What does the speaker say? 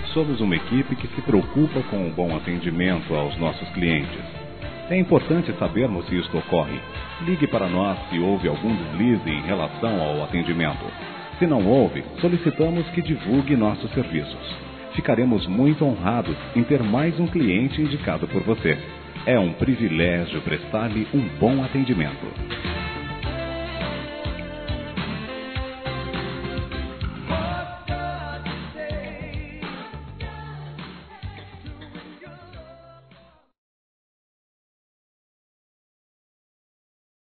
somos uma equipe que se preocupa com um bom atendimento aos nossos clientes. É importante sabermos se isto ocorre. Ligue para nós se houve algum deslize em relação ao atendimento. Se não houve, solicitamos que divulgue nossos serviços. Ficaremos muito honrados em ter mais um cliente indicado por você. É um privilégio prestar-lhe um bom atendimento.